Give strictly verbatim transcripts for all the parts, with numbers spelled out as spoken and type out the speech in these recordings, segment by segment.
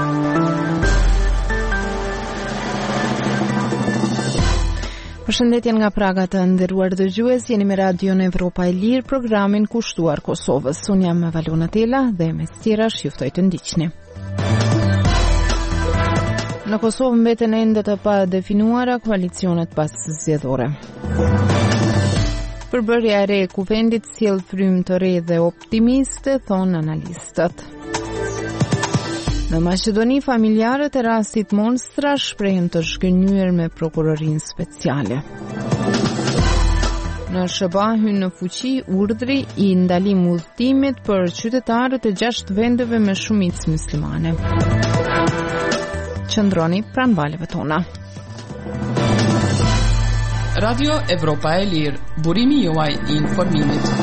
Përshëndetje nga Praga të nderuar dëgjues, jeni me Radion Evropa e Lirë, programin kushtuar Kosovës. Unë jam Valona Tela dhe me tjerash ju ftoj të ndiqni. Në Kosovë mbeten ende të pa definuara koalicionet pas zgjedhore. Përbërja e re e kuvendit sjell frymë të re dhe optimiste, thonë analistët. Në Maqedoni, familjarët e rastit Monstra shprehen të zhgënjur me prokurorinë speciale. Në S B A hyn në fuqi urdhri i ndalim udhëtimit për qytetarët e gjashtë vendeve me shumicë muslimane. Qëndroni pranë valeve tona. Radio Evropa e Lirë, burimi juaj i informimit.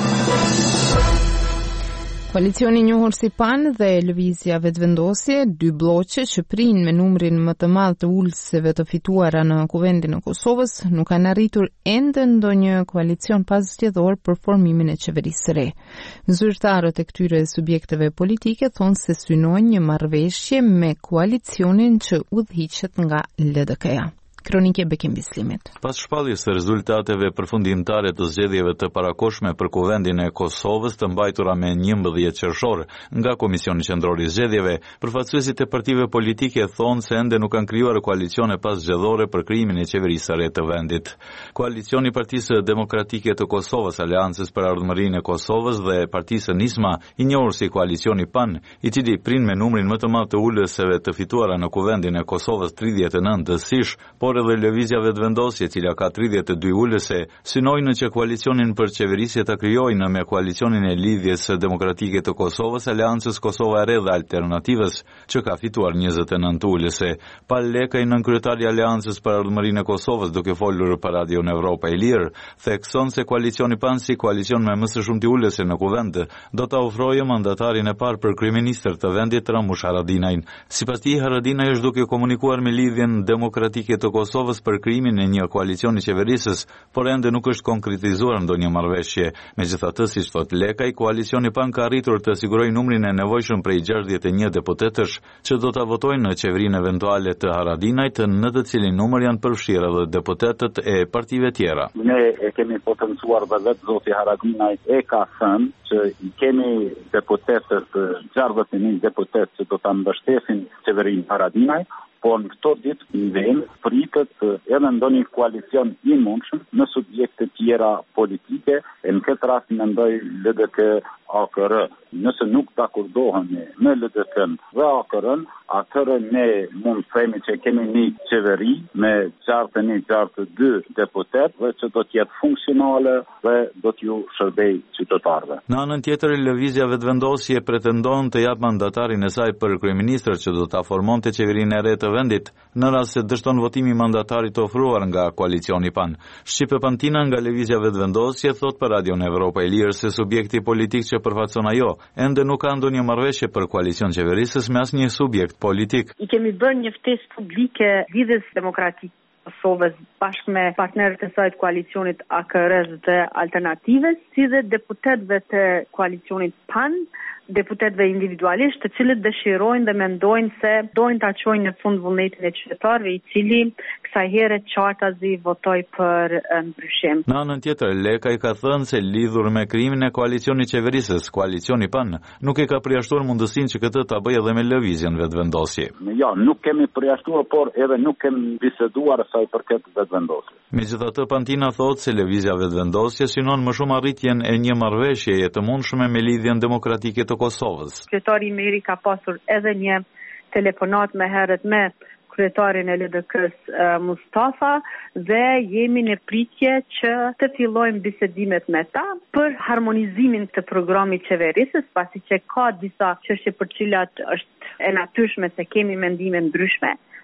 Koalicioni i njohur si P A N dhe Lëvizja Vetëvendosje, dy bloqe që prinë me numrin më të madh të ulëseve të fituara në kuvendin e Kosovës, nuk kanë arritur ende ndonjë koalicion pas zgjedhor për formimin e qeverisë së re. Zyrtarët e këtyre subjekteve politike thonë se synojnë një marrëveshje me koalicionin që udhëhiqet nga L D K-ja. Kronike Bekim Bislimit. Pas shpalljes së rezultateve përfundimtare të zgjedhjeve të parakohshme për kuvendin e Kosovës të mbajtura me njëmbëdhjetë qershor nga Komisioni Qendror i Zgjedhjeve, përfaqësuesit e partive politike thonë se ende nuk kanë krijuar koalicione pas zgjedhore për krijimin e qeverisë së re të vendit. Koalicioni i Partisë Demokratike të Kosovës, Aleancës për Ardhmërinë e Kosovës dhe Partisë Nisma, i njohur si koalicioni P A N, i cili prin me numrin më të madh të ulëseve të fituara në kuvendin e Kosovës tridhjetë e nëntë dësish, por edhe Lëvizja Vetëvendosje, e cila ka tridhjetë e dy ulëse, synojnë që koalicionin për qeverisje ta krijojnë me koalicionin e Lidhjes Demokratike të Kosovës, Aleancës Kosova e Re dhe Alternativës, që ka fituar njëzet e nëntë ulëse. Pal Lekaj, nënkryetari i Aleancës për Ardhmërinë e Kosovës, duke folur për Radion Evropa e Lirë, thekson se koalicioni P A N si koalicion me më së shumti ulëse në kuvend, do ta ofrojë mandatarin e parë për kryeministër të vendit, Ramush Haradinajin. Sipas tij, Haradinaj është duke komunikuar me Lidhjen Demokratike të Kosovës për krijimin e një koalicioni qeverisës, por ende nuk është konkretizuar ndonjë marrëveshje. Megjithatë, siç thot Lekaj, koalicioni P A N ka arritur të sigurojë numrin e nevojshëm prej gjashtëdhjetë e një deputetësh që do ta votojnë në qeverinë eventuale të Haradinajt, në të cilin numër janë përfshirë edhe deputetët e partive tjera. Ne e kemi potencuar dhe vetë zoti Haradinaj e ka thënë që i kemi deputetët, gjashtëdhjetë e një deputetë që do ta mbështesin qeverinë Haradinaj. Po në këto ditë në vend pritet edhe ndonjë koalicion i mundshëm në subjekte tjera politike, e në këtë rast mendoj L D K A K R. Nëse nuk dakordohemi me L D K-n dhe A K R-n, atëherë ne mund të themi që kemi një qeveri me gjashtëdhjetë e një gjashtëdhjetë e dy deputet dhe që do të jetë funksionale dhe do t'ju shërbej qytetarëve. Në anën tjetër, Lëvizja Vetëvendosje pretendon të jap mandatarin e saj për kryeministër që do ta formonte qeverinë e re të vendit, në rast se dështon votimi mandatarit të ofruar nga koalicioni P A N. Shqipe Pantina nga Lëvizja Vetëvendosje thot për Radion Evropa e Lirë se subjekti politik që përfaqëson ajo ende nuk ka ndonjë marrëveshje për koalicion qeverisës me asnjë subjekt politik. I kemi bërë një ftesë publike Lidhjes Demokratike Kosovës bashkë me partnerët e saj të koalicionit A K R-s dhe Alternativës, si dhe deputetëve të koalicionit P A N, deputetëve individualisht, të cilët dëshirojnë dhe mendojnë se dojnë ta çojnë në fund vullnetin e qytetarëve, i cili kësaj here qartazi votoi për ndryshim. Në anën tjetër, Lekaj ka thënë se lidhur me krijimin e koalicionit qeverisës, koalicioni P A N nuk e ka përjashtuar mundësinë që këtë ta bëjë edhe me Lëvizjen Vetëvendosje. Jo, nuk kemi përjashtuar, por edhe nuk kemi biseduar sa i përket Vetëvendosjes. Megjithatë, Pantina thotë se Lëvizja Vetëvendosje synon më shumë arritjen e një marrëveshjeje të mundshme me Lidhjen Demokratike të Kosovës. Kryetari Meri ka pasur edhe një telefonat me herët me kryetarin e L D K-s uh, Mustafa dhe jemi në pritje që të fillojmë bisedimet me ta për harmonizimin të programit qeverisës, pasi që ka disa çështje për cilat është e natyrshme se kemi mendime ndryshme.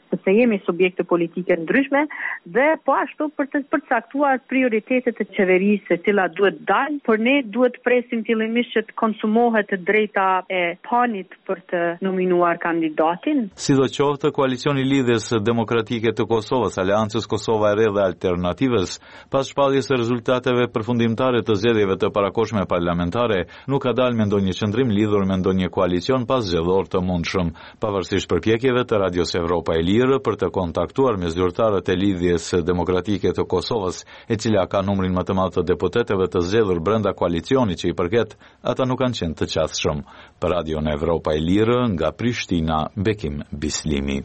sepse jemi subjekte politike ndryshme dhe po ashtu për të përcaktuar prioritetet e qeverisë e cila duhet dalë, por ne duhet presim fillimisht që të konsumohet të drejta e panit për të nominuar kandidatin. Sidoqoftë, koalicioni i Lidhjes Demokratike të Kosovës, Aleancës Kosova e Re dhe Alternativës, pas shpalljes së rezultateve përfundimtare të zgjedhjeve të parakohshme parlamentare, nuk ka dalë me ndonjë qendrim lidhur me ndonjë koalicion pas zgjedhor të mundshëm, pavarësisht përpjekjeve të Radios Evropa e Lirë për të kontaktuar me zyrtarët e Lidhjes Demokratike të Kosovës, e cila ka numrin më të madh të deputetëve të zgjedhur brenda koalicionit që i përket, ata nuk kanë qenë të qasshëm. Për Radion Evropa e Lirë, nga Prishtina, Bekim Bislimi.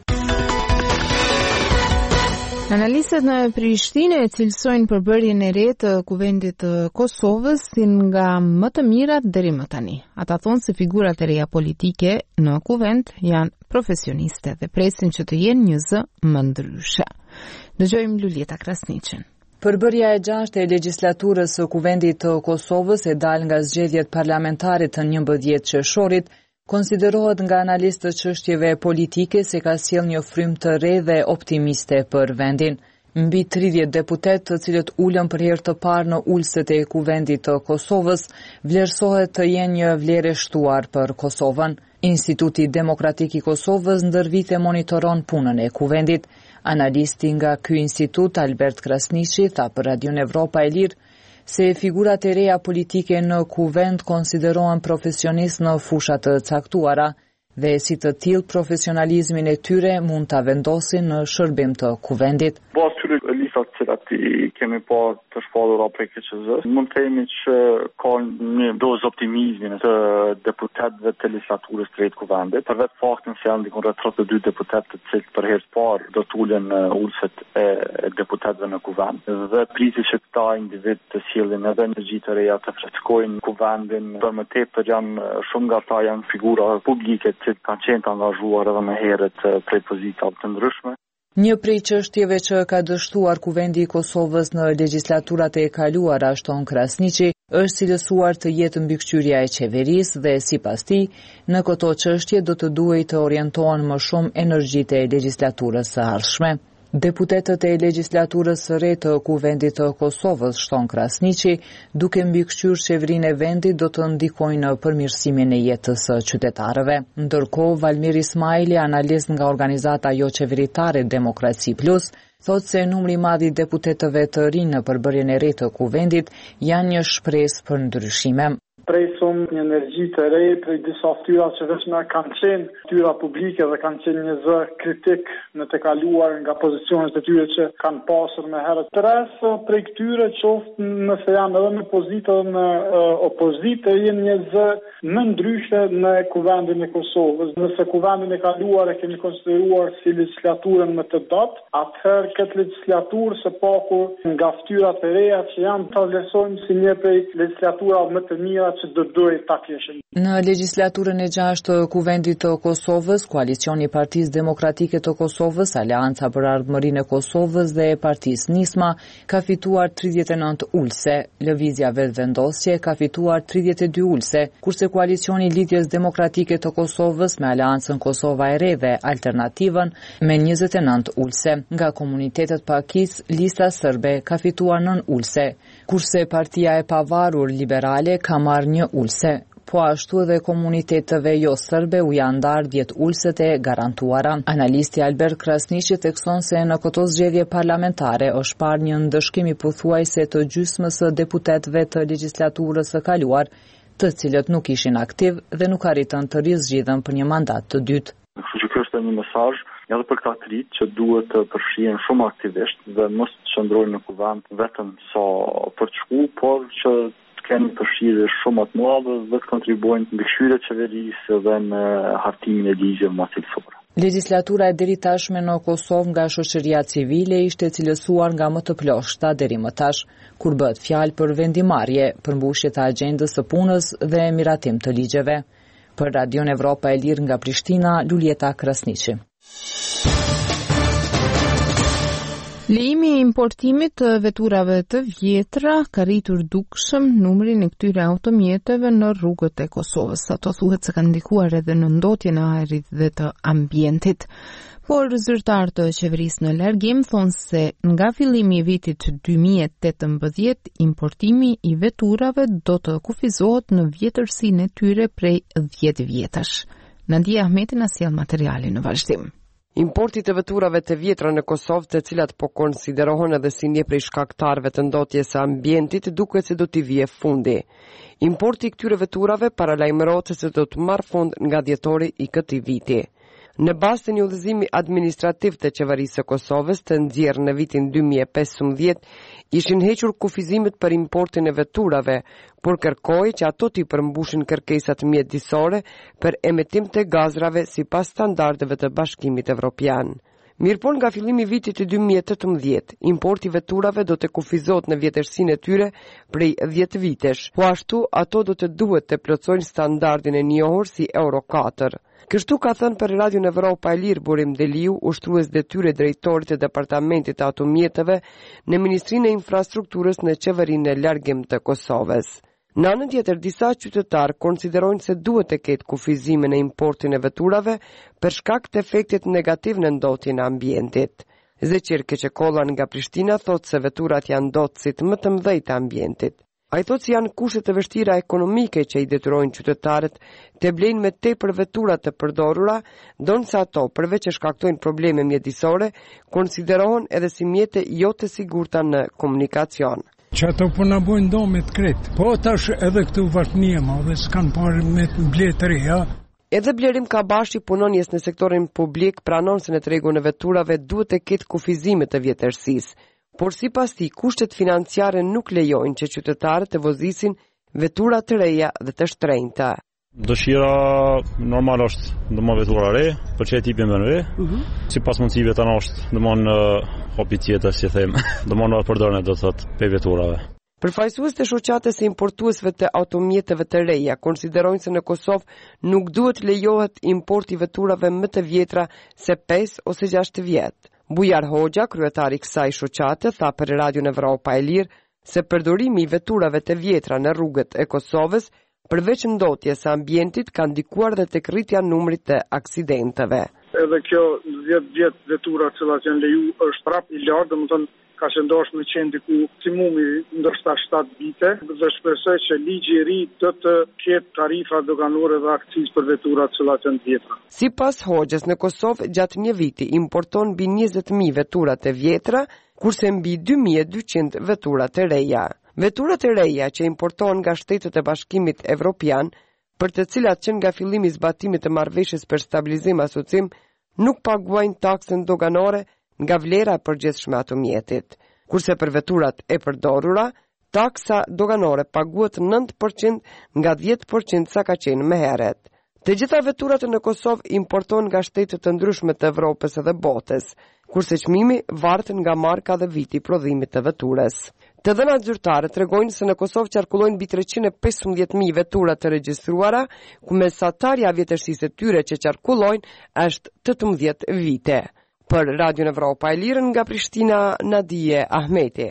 Analistët në Prishtinë e cilësojnë përbërjen e re të kuvendit të Kosovës si nga më të mirat deri më tani. Ata thonë se figurat e reja politike në kuvend janë profesioniste dhe presin që të jenë një zë më ndryshe. Dëgjojmë Luljeta Krasniqin. Përbërja e gjashtë e legjislaturës së kuvendit të Kosovës e dal nga zgjedhjet parlamentare të njëmbëdhjetë qershorit, konsiderohet nga analistët çështjeve politike se ka sjellë një frym të re dhe optimiste për vendin. Mbi tridhjetë deputet, të cilët ulën për herë të parë në ulset e kuvendit të Kosovës, vlerësohet të jenë një vlerë e shtuar për Kosovën. Instituti Demokratik i Kosovës ndër vite monitoron punën e kuvendit. Analisti nga ky institut, Albert Krasniqi, tha për Radion Evropa e Lirë se figurat e reja politike në kuvend konsiderohen profesionist në fushat të caktuara dhe si të tillë profesionalizmin e tyre mund ta vendosin në shërbim të kuvendit. Pas këtyre listat që i kemi pa të shpallura prej K Q Z-s, mund të themi që ka një dozë optimizmi të deputetëve të legislaturës të drejtë kuvendit, për vetë faktin se janë dikon rreth tridhjetë e dy deputetë të cilët për herë të parë do të ulen në ulset e deputetëve në kuvend. Dhe pritet që këta individ të sjellin edhe energji të reja, të freskojnë kuvendin. Për më tepër janë shumë nga ata janë figura publike që kanë qenë të angazhuar edhe më herët prej pozitave të ndryshme. Një prej çështjeve që ka dështuar kuvendi i Kosovës në legjislaturat e kaluara, shton Krasniqi, është cilësuar të jetë mbikëqyrja e qeverisë dhe sipas tij, në këto çështje do të duhej të orientohen më shumë energjitë e legjislaturës së ardhshme. Deputetët e legjislaturës së re të kuvendit të Kosovës, shton Krasniqi, duke mbikëqyrë qeverinë e vendit do të ndikojnë në përmirësimin e jetës së qytetarëve. Ndërkohë, Valmir Ismaili, analist nga organizata jo qeveritare Demokraci Plus, thotë se numri i madh i deputetëve të rinj në përbërjen e re të kuvendit janë një shpresë për ndryshime. Presom një energji të re prej disa ftyra që vetëm kanë qenë ftyra publike dhe kanë qenë një zë kritik në të kaluar nga pozicionet e tyre që kanë pasur me herët. Tres prej këtyre qoftë nëse janë edhe në pozitë dhe në uh, opozitë janë një zë më ndryshe në kuvendin e Kosovës. Nëse kuvendin e kaluar e kemi konsideruar si legjislaturën më të dot, atëherë këtë legjislaturë së paku nga ftyrat e reja që janë ta vlerësojmë si një prej legjislaturave më të mira që do duhet ta kishin. Në legjislaturën e gjashtë të kuvendit të Kosovës, koalicioni i Partisë Demokratike të Kosovës, Aleanca për Ardhmërinë e Kosovës dhe e Partisë Nisma ka fituar tridhjetë e nëntë ulse, Lëvizja Vetëvendosje ka fituar tridhjetë e dy ulse, kurse koalicioni i Lidhjes Demokratike të Kosovës me Aleancën Kosova e Re dhe Alternativën me njëzet e nëntë ulse. Nga komunitetet pakis, lista serbe ka fituar nën ulse, kurse Partia e Pavarur Liberale ka marrë një ulse. Po ashtu edhe komuniteteve jo serbe u janë ndarë dhjetë ulset e garantuara. Analisti Albert Krasniqi thekson se në këto zgjedhje parlamentare është parë një ndëshkim i pothuajse të gjysmës së deputetëve të legjislaturës së kaluar, të cilët nuk ishin aktiv dhe nuk arritën të rizgjidhen për një mandat të dytë. Kështu që kjo është një mesazh edhe për këta të rinj që duhet të përfshihen shumë aktivisht dhe mos të qëndrojnë në kuvend vetëm sa për të shku, por që kemi përfshirje shumë të madhe dhe të kontribuojnë në mbikëqyrjen e qeverisë dhe në hartimin e ligjeve më cilësore. Legjislatura e deri tashme në Kosovë nga shoqëria civile ishte cilësuar nga më të ploshta deri më tash, kur bëhet fjalë për vendimarrje, përmbushje të agjendës së punës dhe miratim të ligjeve. Për Radion Evropa e Lirë nga Prishtina, Luljeta Krasniqi. Lejimi i importimit të veturave të vjetra ka rritur dukshëm numrin e këtyre automjeteve në rrugët e Kosovës. Ato thuhet se kanë ndikuar edhe në ndotjen e ajrit dhe të ambientit. Por zyrtar të qeverisë në largim thonë se nga fillimi i vitit dy mijë e tetëmbëdhjetë importimi i veturave do të kufizohet në vjetërsinë e tyre prej dhjetë vjetash. Nadia Ahmeti na sjell materialin në vazhdim. Importi të veturave të vjetra në Kosovë, të cilat po konsiderohen edhe si një prej shkaktarëve të ndotjes së ambientit, duket se do t'i vijë fundi. Importi i këtyre veturave paralajmërohet se do të marrë fund nga dhjetori i këtij viti. Në bazë të një udhëzimi administrativ të qeverisë së Kosovës të nxjerrë në vitin dy mijë e pesëmbëdhjetë, ishin hequr kufizimet për importin e veturave, por kërkoi që ato t'i përmbushin kërkesat mjedisore për emitim të gazrave sipas standardeve të Bashkimit Evropian. Mirëpon nga fillimi i vitit dy mijë e tetëmbëdhjetë, importi i veturave do të kufizohet në vjetërsinë e tyre prej dhjetë vitesh, po ashtu ato do të duhet të plotësojnë standardin e njohur si Euro katër. Kështu ka thënë për Radion Evropa e Lirë Burim Deliu, ushtrues detyre drejtorit të Departamentit të Automjeteve në Ministrinë e Infrastrukturës në Qeverinë e Largim të Kosovës. Në anën tjetër, disa qytetarë konsiderojnë se duhet të ketë kufizime në importin e veturave për shkak të efektit negativ në ndotjen e ambientit. Zeqir Keqekollan nga Prishtina thotë se veturat janë ndotësit më të mëdhej të ambientit. Ai thotë se janë kushte të vështira ekonomike që i detyrojnë qytetarët të blejnë me tepër vetura të përdorura, ndonse ato, përveç që shkaktojnë probleme mjedisore, konsiderohen edhe si mjete jo të sigurta në komunikacion. Që ato po na bojnë do me të kretë, po tash edhe këtu vazhnia ma dhe s'kanë parë me të bletë të reja. Edhe Blerim Kabashi, punonjes në sektorin publik, pranon se në tregun e veturave duhet të ketë kufizime të vjetërsisë, por sipas tij kushtet financiare nuk lejojnë që qytetarët të vozisin vetura të reja dhe të shtrenjta. Dëshira normal është do më vetura re, për çfarë tipi më re, uh-huh. Sipas mundësive tani është do më hobi tjetër, si them, do më përdorën do thotë pe veturave. Përfaqësues të shoqatës së importuesve të automjeteve të reja konsiderojnë se në Kosovë nuk duhet lejohet importi veturave më të vjetra se pesë ose gjashtë vjet. Bujar Hoxha, kryetari i kësaj shoqate, tha për Radion Evropa e Lirë se përdorimi i veturave të vjetra në rrugët e Kosovës përveç ndotjes së ambientit ka ndikuar dhe tek rritja e numrit të aksidenteve. Edhe kjo dhjetë vjet vetura që janë leju është prap i lartë, domethënë ka qëndosh me qenë diku maksimumi ndoshta shtatë vite, dhe shpresoj që ligji i ri do të ketë tarifa doganore dhe akcizë për veturat që janë të vjetra. Sipas Hoxhës, në Kosovë gjatë një viti importon mbi njëzet mijë vetura të vjetra, kurse mbi dy mijë e dyqind vetura të reja. Veturat e reja që importohen nga shtetet e Bashkimit Evropian, për të cilat që nga fillimi i zbatimit të marrëveshjes për stabilizim asocim, nuk paguajnë taksën doganore nga vlera e përgjithshme e automjetit. Kurse për veturat e përdorura, taksa doganore paguhet nëntë përqind nga dhjetë përqind sa ka qenë më herët. Të gjitha veturat në Kosovë importohen nga shtete të ndryshme të Evropës dhe botës, kurse çmimi varet nga marka dhe viti i prodhimit të veturës. Të dhënat zyrtare tregojnë se në Kosovë qarkullojnë mbi treqind e pesëmbëdhjetë mijë vetura të regjistruara, ku mesatarja vjetërsisë e tyre që qarkullojnë është tetëmbëdhjetë vite. Për Radion Evropa e Lirë nga Prishtina, Nadije Ahmeti.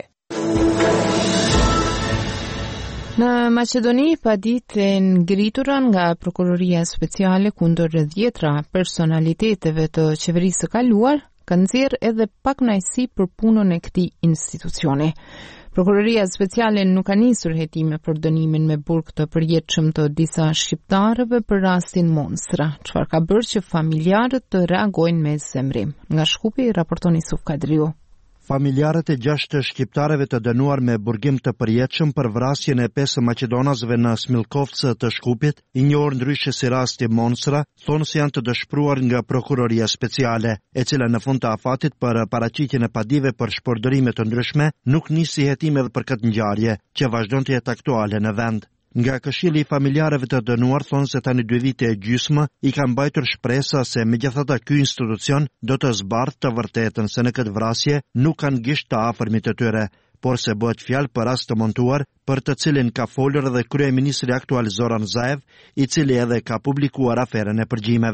Në Maqedoni, paditët e ngritura nga Prokuroria Speciale kundër dhjetra personaliteteve të qeverisë së kaluar kanë nxjerrë edhe pakënaqësi për punën e këtij institucioni. Prokuroria Speciale nuk ka nisur hetime për dënimin me burg të përjetshëm të disa shqiptarëve për rastin Monstra, çfarë ka bërë që familjarët të reagojnë me zemrim. Nga Shkupi raporton Isuf Kadriu. Familjarët e gjashtë shqiptarëve të dënuar me burgim të përjetshëm për vrasjen e pesë maqedonasëve në Smilkovcë të Shkupit, i njohur ndryshe si rasti Monstra, thonë se janë të dëshpëruar nga Prokuroria Speciale, e cila në fund të afatit për paraqitjen e padive për shpordërime të ndryshme nuk nisi hetime edhe për këtë ngjarje, që vazhdon të jetë aktuale në vend. Nga Këshilli i familjarëve të dënuar thonë se tani dy vite e gjysmë i kanë mbajtur shpresa se megjithatë ky institucion do të zbardhë të vërtetën se në këtë vrasje nuk kanë gisht të afërmit të tyre, por se bëhet fjalë për rast të montuar për të cilin ka folur edhe kryeministri aktual Zoran Zaev, i cili edhe ka publikuar aferën e përgjimeve.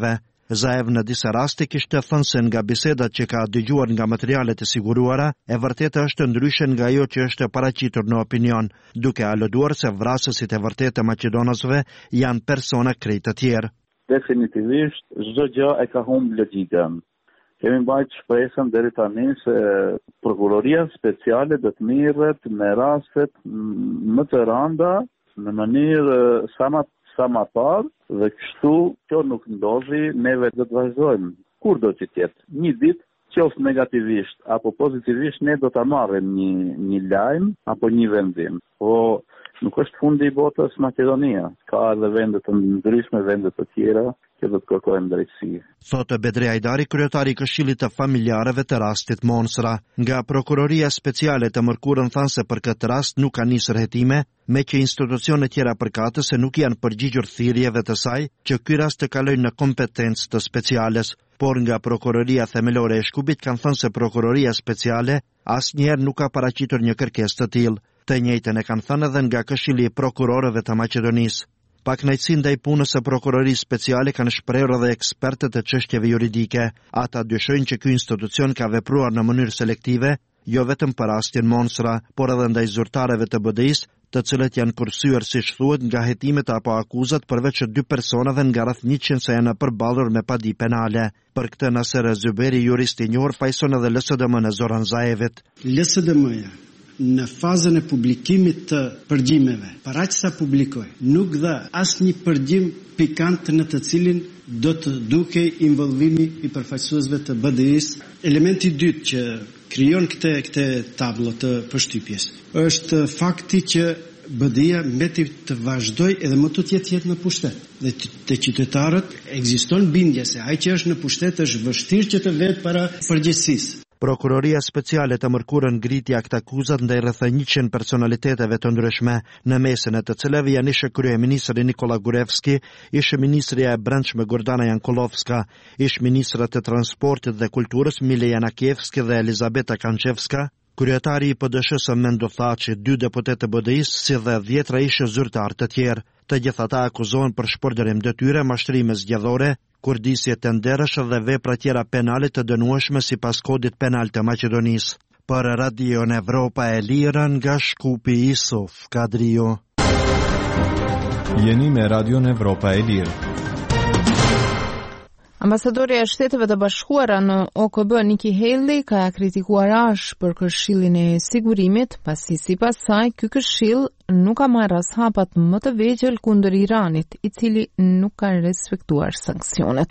Zaev në disa raste kishte thënë se nga bisedat që ka dëgjuar nga materialet e siguruara, e vërteta është ndryshe nga ajo që është paraqitur në opinion, duke aluduar se vrasësit e vërtetë të maqedonasve janë persona krejt të tjerë. Definitivisht, çdo gjë e ka humbur logjikën. Kemi mbajtur shpresën deri tani se prokuroria speciale do të merret me rastet më të rënda në mënyrë sa më sa më parë dhe kështu kjo nuk ndodhi, neve do të vazhdojmë. Kur do të jetë? Një ditë, qoftë negativisht apo pozitivisht, ne do ta marrim një një lajm apo një vendim. Po nuk është fundi i botës Maqedonia. Ka edhe vende të ndryshme, vende të tjera që do të kërkojmë drejtësi. Thotë Bedri Ajdari, kryetari i Këshillit të Familjarëve të rastit Monsra. Nga prokuroria speciale të Mërkurën thanë se për këtë rast nuk ka nisur hetime, me që institucionet tjera përkatëse nuk janë përgjigjur thirrjeve të saj që ky rast të kalojë në kompetencë të speciales. Por nga prokuroria themelore e Shkupit kanë thënë se prokuroria speciale asnjëherë nuk ka paraqitur një kërkesë të tillë. Të njëjtën e kanë thënë edhe nga Këshilli i Prokurorëve të Maqedonisë. Pakënaqësi ndaj punës së prokurorisë speciale kanë shprehur edhe ekspertët e çështjeve juridike. Ata dyshojnë që ky institucion ka vepruar në mënyrë selektive, jo vetëm për rastin Monsra, por edhe ndaj zyrtarëve të B D I-s, të cilët janë kursyer siç thuhet nga hetimet apo akuzat përveç dy personave nga rreth njëqind se janë përballur me padi penale. Për këtë Naser Zyberi, jurist i njohur, fajson edhe L S D M-n e Zoran Zaevit. L S D M-ja në fazën e publikimit të përgjimeve, para që sa publikoj, nuk dha asnjë përgjim pikant në të cilin do të duke involvimi i përfaqësuesve të B D I-s. Elementi i dytë që krijon këtë këtë tablo të përshtypjes është fakti që B D I-ja mbeti të vazhdoj edhe më të jetë jetë në pushtet. Dhe të qytetarët ekziston bindja se ai që është në pushtet është vështirë që të vetë para përgjegjësisë. Prokuroria speciale të Mërkurën ngriti akt akuzat ndaj rreth njëqind personaliteteve të ndryshme, në mesin e të cilave janë ish kryeministri Nikola Gurevski, ish ministrja e brendshme Gordana Jankolovska, ish ministrat e transportit dhe kulturës Mile Janakievski dhe Elizabeta Kanchevska, kryetari i P D S-së Mendo Thaçi, dy deputetë të B D I-s, si dhe dhjetra ish zyrtar të tjerë. Të gjithë ata akuzohen për shpërdorim detyre, mashtrime zgjedhore, kurdisje të nderësh dhe vepra tjera penale të dënueshme sipas kodit penal të Maqedonisë. Për Radion Evropa e Lirë nga Shkupi, Isuf Kadrio. Jeni me Radion Evropa e Lirë. Ambasadori e Shteteve të Bashkuara në O K B Nikki Haley ka kritikuar ash për Këshillin e Sigurimit, pasi sipas saj ky këshill nuk ka marrë as hapat më të vegjël kundër Iranit, i cili nuk ka respektuar sanksionet.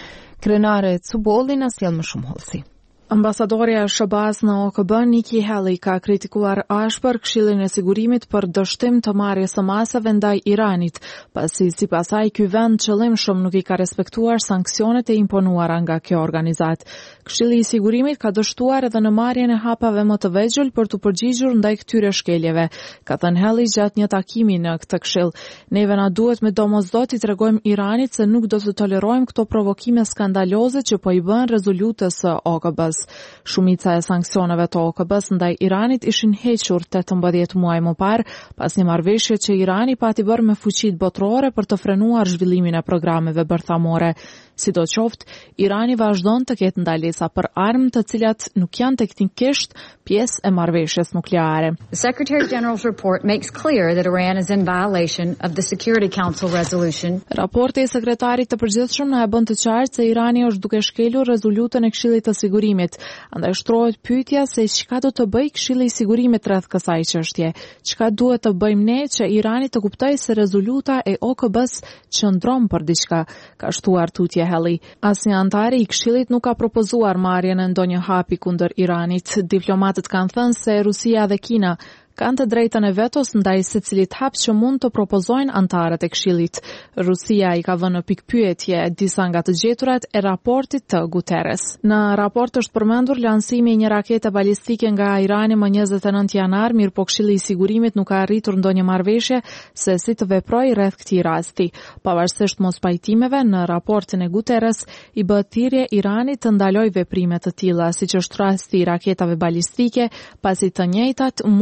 Krenare Cubolli na sjell më shumë hollësi. Ambasadorja e S B A-s në O K B Nikki Haley ka kritikuar ashpër Këshillin e Sigurimit për dështim të marrjes së masave ndaj Iranit, pasi sipas saj ky vend qëllimshëm nuk i ka respektuar sanksionet e imponuara nga kjo organizatë. Këshilli i Sigurimit ka dështuar edhe në marrjen e hapave më të vegjël për të përgjigjur ndaj këtyre shkeljeve, ka thënë Haley gjatë një takimi në këtë këshill. Neve na duhet me domosdot i tregojmë Iranit se nuk do të tolerojmë këto provokime skandaloze që po i bën rezolutës së O K B-s. Shumica e sanksioneve të O K B-s ndaj Iranit ishin hequr tetëmbëdhjetë muaj më parë, pas një marrëveshje që Irani pati bërë me fuqitë botërore për të frenuar zhvillimin e programeve bërthamore. Sidoqoftë, Irani vazhdon të ketë ndalesa për armë të cilat nuk janë teknikisht pjesë e marrëveshjes nukleare. The Secretary General's report makes clear that Iran is in violation of the Security Council resolution. Raporti i sekretarit të përgjithshëm na e bën të qartë se Irani është duke shkelur rezolutën e Këshillit të Sigurimit. Andaj shtrohet pyetja se çka do të bëjë Këshilli i Sigurimit rreth kësaj çështje. Çka duhet të bëjmë ne që Irani të kuptojë se rezoluta e O K B-s qëndron për diçka, ka shtuar tutje Haley. Asnjë antar i Këshillit nuk ka propozuar marrjen e ndonjë hapi kundër Iranit. Diplomatët kanë thënë se Rusia dhe Kina kanë të drejtën e vetos ndaj secilit hap që mund të propozojnë antarët e Këshillit. Rusia i ka vënë në pikpyetje disa nga të gjeturat e raportit të Guterres. Në raport është përmendur lansimi i një rakete balistike nga Irani më njëzet e nëntë janar, mirë po Këshilli i Sigurimit nuk ka arritur ndonjë marrëveshje se si të veprojë rreth këtij rasti. Pavarësisht mos pajtimeve, në raportin e Guterres i bëhet thirrje Iranit të ndalojë veprime të tilla, siç është rasti i raketave balistike, pasi të njëjtat mund të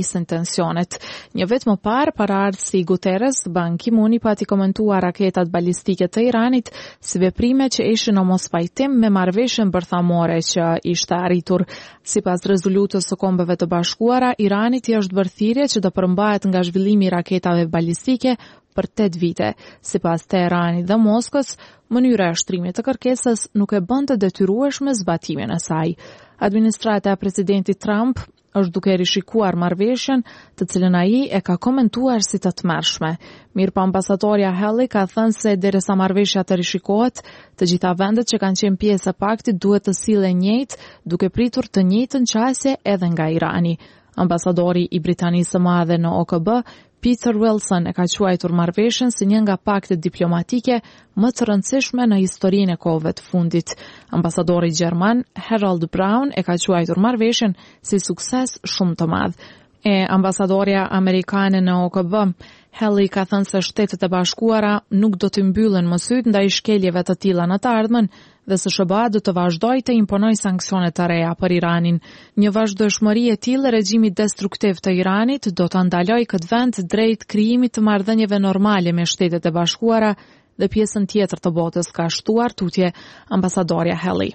rrisën tensionet. Një vit më parë, paraardhësi Guterres, Ban Ki-moon i pati komentuar raketat balistike të Iranit si veprime që ishin në mos pajtim me marrëveshjen bërthamore që ishte arritur. Sipas rezolutës së Kombeve të Bashkuara, Irani i është bërë thirrje që të përmbahet nga zhvillimi i raketave balistike për tetë vite. Sipas Teheranit dhe Moskës, mënyra e shtrimit të kërkesës nuk e bën të detyrueshme zbatimin e saj. Administrata e presidentit Trump është duke rishikuar marrëveshjen, të cilën ai e ka komentuar si të tmerrshme. Mirpo ambasadorja Haley ka thënë se derisa marrëveshja të rishikohet, të gjitha vendet që kanë qenë pjesë e paktit duhet të sillen njëjtë, duke pritur të njëjtën qasje edhe nga Irani. Ambasadori i Britanisë së Madhe në O K B, Peter Wilson, e ka quajtur marrëveshjen si një nga paktet diplomatike më të rëndësishme në historinë e kohëve të fundit. Ambasadori gjerman Harold Brown e ka quajtur marrëveshjen si sukses shumë të madh. E ambasadorja amerikane në O K B, Haley, ka thënë se Shtetet e Bashkuara nuk do të mbyllen më syt ndaj shkeljeve të tilla në të ardhmen dhe S S B A do të vazhdojë të imponojë sanksione të reja për Iranin. Një vazhdueshmëri e tillë e regjimit destruktiv të Iranit do të ndalojë këtë vend drejt krijimit të marrëdhënieve normale me Shtetet e Bashkuara dhe pjesën tjetër të botës, ka shtuar tutje ambasadorja Haley.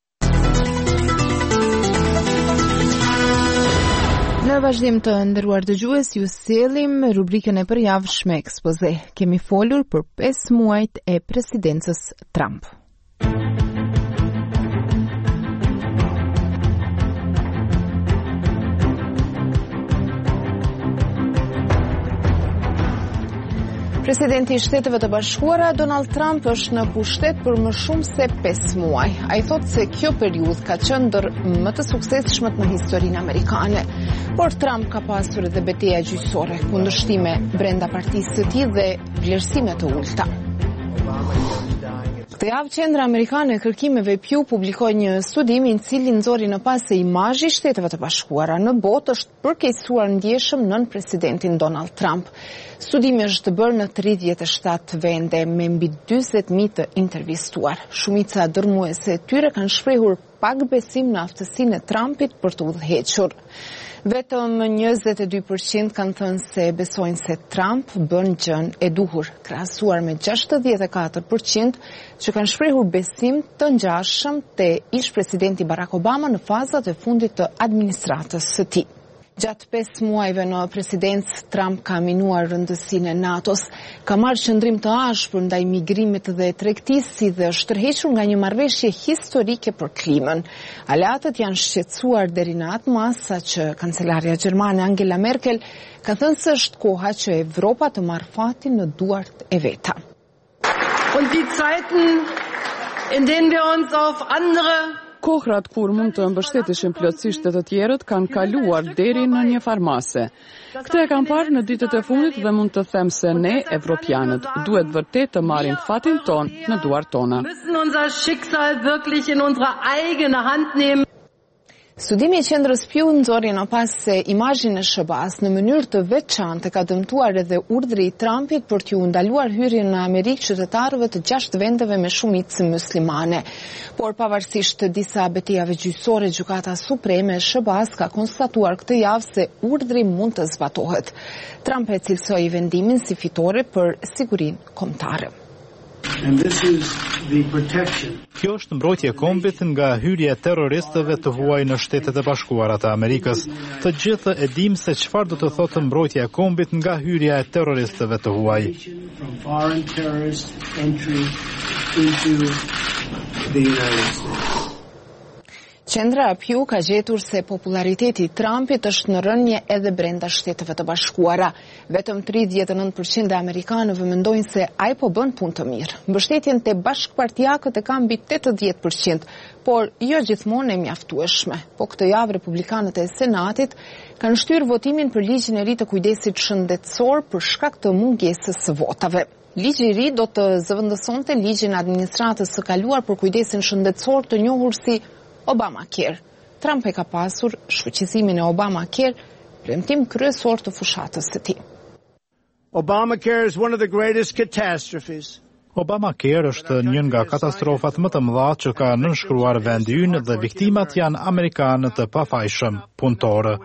Në vazhdim të nderuar dëgjues, ju sjellim rubrikën e përjavshme ekspoze. Kemi folur për pesë muajt e presidencës Trump. Presidenti i Shteteve të Bashkuara Donald Trump është në pushtet për më shumë se pesë muaj. Ai thotë se kjo periudhë ka qenë ndër më të suksesshmet në historinë amerikane. Por Trump ka pasur edhe betejë gjyqësore, kundërshtime brenda partisë së tij dhe vlerësime të ulta. Këtë javë Qendra Amerikane e Kërkimeve Pew publikoi një studim i cili nxori në pas se imazhi i Shteteve të Bashkuara në botë është përkeqësuar ndjeshëm nën presidentin Donald Trump. Studimi është bërë në tridhjetë e shtatë vende me mbi dyzet mijë të intervistuar. Shumica dërmuese e tyre kanë shprehur pak besim në aftësinë e Trumpit për të udhëhequr. Vetëm njëzet e dy përqind kanë thënë se besojnë se Trump bën gjën e duhur, krahasuar me gjashtëdhjetë e katër përqind që kanë shprehur besim të ngjashëm te ish presidenti Barack Obama në fazat e fundit të administratës së tij. Gjatë pesë muajve në presidencë, Trump ka minuar rëndësinë e NATO-s, ka marrë qëndrim të ashpër ndaj migrimit dhe tregtisë, si dhe është tërhequr nga një marrëveshje historike për klimën. Aleatët janë shqetësuar deri në atë mas sa që kancelarja gjermane Angela Merkel ka thënë se është koha që Evropa të marrë fatin në duart e veta. Und die Zeiten, in denen wir uns auf andere Kohrat kur mund të mbështeteshin plotësisht të tjerët kanë kaluar deri në një farmase. Këtë e kam parë në ditët e fundit dhe mund të them se ne, evropianët, duhet vërtet të marrim fatin ton në duart tona. Müssen unser Schicksal wirklich in unsere eigene Hand nehmen. Studimi i qendrës Pew nxori në pas se imazhin e S B A-s në mënyrë të veçantë ka dëmtuar edhe urdhri i Trumpit për t'u ndaluar hyrjen në Amerikë qytetarëve të gjashtë vendeve me shumicë muslimane. Por pavarësisht të disa betejave gjyqësore, Gjykata Supreme e S B A-s ka konstatuar këtë javë se urdhri mund të zbatohet. Trump e cilësoi vendimin si fitore për sigurinë kombëtare. And this is the protection. Kjo është mbrojtje e kombit nga hyrja e terroristëve të huaj në Shtetet e Bashkuara të Amerikës. Të gjithë e dim se çfarë do të thotë mbrojtja e kombit nga hyrja e terroristëve të huaj. From foreign terrorist entry into the United States. Qendra Pew ka gjetur se populariteti i Trumpit është në rënje edhe brenda Shteteve të Bashkuara. Vetëm tridhjetë e nëntë përqind e amerikanëve mendojnë se ai po bën punë të mirë. Mbështetjen te bashkëpartiakët e ka mbi tetëdhjetë përqind, por jo gjithmonë e mjaftueshme. Po këtë javë republikanët e Senatit kanë shtyrë votimin për ligjin e ri të kujdesit shëndetësor për shkak të mungesës së votave. Ligji i ri do të zëvendësonte ligjin e administratës së kaluar për kujdesin shëndetësor të njohur si Obamacare. Trump e ka pasur shfuqizimin e Obamacare, premtim kryesor të fushatës së tij. Obamacare is one of the greatest catastrophes. Obamacare është një nga katastrofat më të mëdha që ka nënshkruar vendi ynë dhe viktimat janë amerikanë të pafajshëm punëtorë.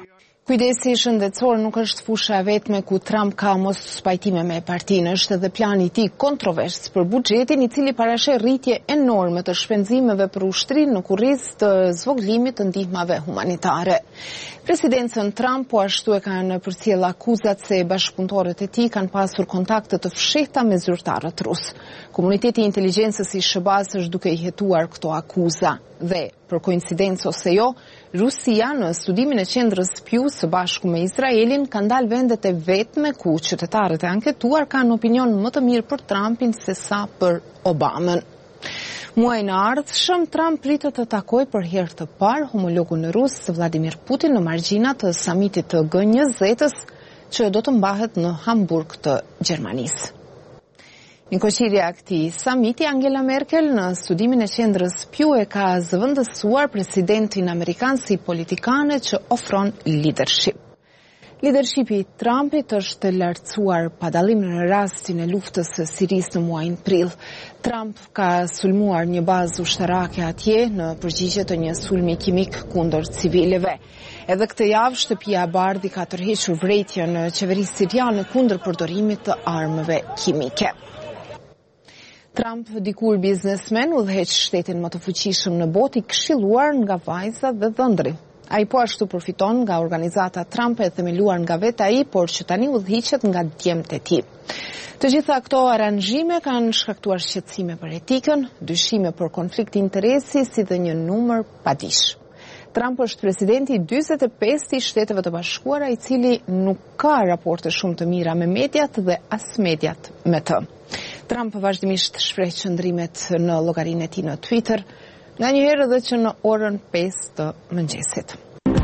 Kujdesi shëndetësor nuk është fusha e vetme ku Trump ka mos pajtime me partinë, është edhe plani i tij kontrovers për buxhetin i cili parasheh rritje enorme të shpenzimeve për ushtrinë në kurrizë të zvogëlimit të ndihmave humanitare. Presidencën Trump po ashtu e kanë përcjell akuzat se bashkëpunëtorët e tij kanë pasur kontakte të fshehta me zyrtarët rus. Komuniteti i inteligjencës i S B A-s është duke i hetuar këto akuza dhe, për koincidencë ose jo, Rusia në studimin e qendrës Pew së bashku me Izraelin ka ndalë vendet e vetme ku qytetarët e anketuar kanë opinion më të mirë për Trumpin se sa për Obamën. Muajin e ardhshëm Trump pritet të takojë për herë të parë homologun rus Vladimir Putin në margjina të samitit të G njëzet-s që do të mbahet në Hamburg të Gjermanisë. Në koqirja këtij samiti, Angela Merkel në studimin e qendrës Pew e ka zëvendësuar presidentin amerikan si politikane që ofron leadership. Leadershipi i Trumpit është lartësuar pa dallim në rastin e luftës së Sirisë në muajin prill. Trump ka sulmuar një bazë ushtarake atje në përgjigje të një sulmi kimik kundër civileve. Edhe këtë javë shtëpia e Bardhi ka tërhequr vërejtjen në qeverisë siriane kundër përdorimit të armëve kimike. Trump, dikur biznesmen, udhëheq shtetin më të fuqishëm në botë, i këshilluar nga vajza dhe dhëndri. Ai po ashtu përfiton nga organizata Trump e themeluar nga vetë ai, por që tani udhëhiqet nga djemtë e tij. Të gjitha këto aranxhime kanë shkaktuar shqetësime për etikën, dyshime për konflikt interesi, si dhe një numër padish. Trump është presidenti i dyzet e pesë i Shteteve të Bashkuara, i cili nuk ka raporte shumë të mira me mediat dhe as mediat me të. Trump vazhdimisht shpreh qëndrimet në llogarinë e tij në Twitter, nganjëherë edhe që në orën pesë të mëngjesit.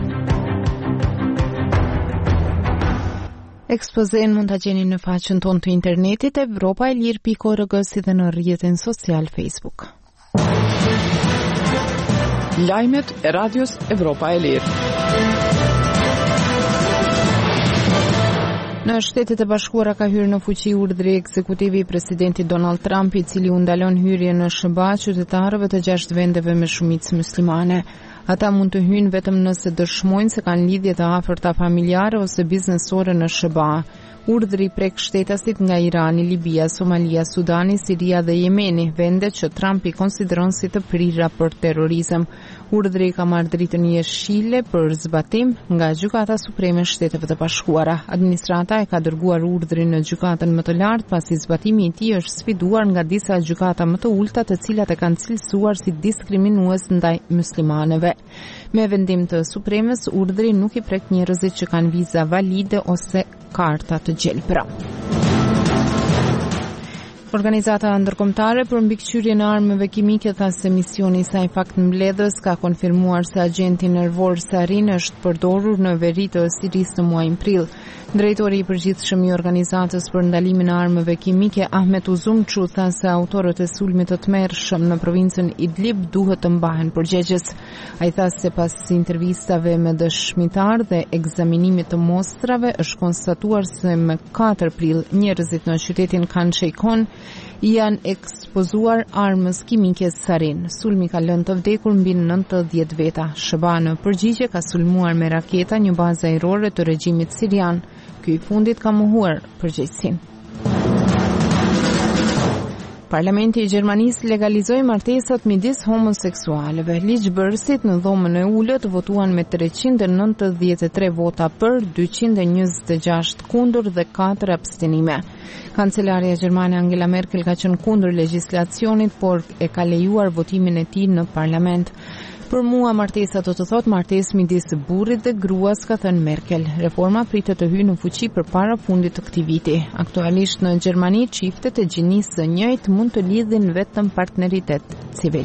Ekspozen mund ta gjeni në faqen tonë të internetit evropa e lirë pikë org si dhe në rrjetin social Facebook. Lajmet e radios Evropa e Lirë. Në Shtetet e Bashkuara ka hyrë në fuqi urdhri ekzekutivi i presidentit Donald Trump, i cili u ndalon hyrjen në S B A qytetarëve të gjashtë vendeve me shumicë muslimane. Ata mund të hyjnë vetëm nëse dëshmojnë se kanë lidhje të afërta familjare ose biznesore në S B A. Urdhri prek shtetasit nga Irani, Libia, Somalia, Sudani, Siria dhe Jemeni, vende që Trump i konsideron si të prira për terrorizëm. Urdhri ka marrë dritën jeshile për zbatim nga Gjykata Supreme e Shteteve të Bashkuara. Administrata e ka dërguar urdhrin në gjykatën më të lartë pasi zbatimi i tij është sfiduar nga disa gjykata më të ulta, të cilat e kanë cilësuar si diskriminues ndaj muslimanëve. Me vendim të Supremës, urdhri nuk i prek njerëzit që kanë viza valide ose karta të gjelbra. Organizata ndërkombëtare për mbikëqyrjen e armëve kimike tha se misioni i saj faktmbledhës ka konfirmuar se agenti nervor sarin është përdorur në veri të Sirisë në muajin prill. Drejtori i përgjithshëm i organizatës për ndalimin e armëve kimike, Ahmet Uzumçu, tha se autorët e sulmit të tmerrshëm në provincën Idlib duhet të mbahen përgjegjës. Ai tha se pas intervistave me dëshmitar dhe ekzaminimit të mostrave është konstatuar se më katër prill njerëzit në qytetin Khan Sheikhoun janë ekspozuar armës kimike sarin. Sulmi ka lënë të vdekur mbi nëntëdhjetë veta. S B A në përgjigje ka sulmuar me raketa një bazë ajrore të regjimit sirian. Ky i fundit ka mohuar përgjegjësinë. Parlamenti i Gjermanisë legalizoi martesat midis homoseksualëve. Ligjbërësit në dhomën e ulët votuan me treqind e nëntëdhjetë e tre vota për, dyqind e njëzet e gjashtë kundër dhe katër abstenime. Kancelaria gjermane Angela Merkel ka qenë kundër legjislacionit, por e ka lejuar votimin e tij në parlament. Për mua martesa do të thotë martesë midis burrit dhe gruas, ka thënë Merkel. Reforma pritet të hyjë në fuqi përpara fundit të këtij viti. Aktualisht në Gjermani çiftet e gjinisë së njëjtë mund të lidhin vetëm partneritet civil.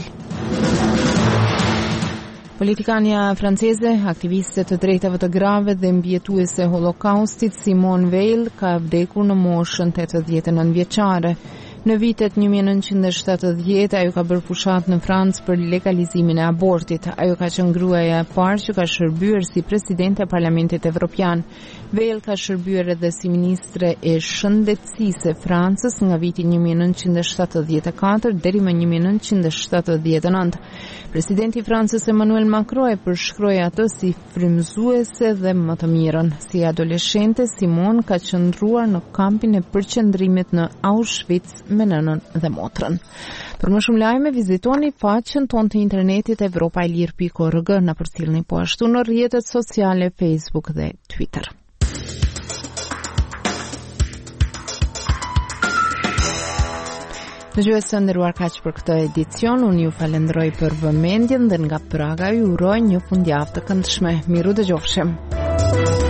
Politikania franceze, aktiviste të drejtave të grave dhe mbijetuese e Holokaustit, Simone Veil, ka vdekur në moshën tetëdhjetë e nëntë vjeçare. Në vitet një mijë e nëntëqind e shtatëdhjetë ajo ka bërë fushat në Francë për legalizimin e abortit. Ajo ka qenë gruaja e parë që ka shërbyer si presidente e Parlamentit Evropian. Veil ka shërbyer edhe si ministre e shëndetësisë e Francës nga viti një mijë e nëntëqind e shtatëdhjetë e katër deri më një mijë e nëntëqind e shtatëdhjetë e nëntë. Presidenti i Francës Emmanuel Macron e përshkroi atë si frymëzuese dhe më të mirën. Si adoleshente, Simone ka qëndruar në kampin e përqendrimit në Auschwitz me nënën dhe motrën. Për më shumë lajme, vizitoni faqen tonë të internetit evropailir pikë org, na përcjellni po ashtu në rrjetet sociale Facebook dhe Twitter. Dëgjues të nderuar, kaq për këtë edicion. Unë ju falenderoj për vëmendjen dhe nga Praga ju uroj një fundjavë të këndshme. Miru dëgjofshim.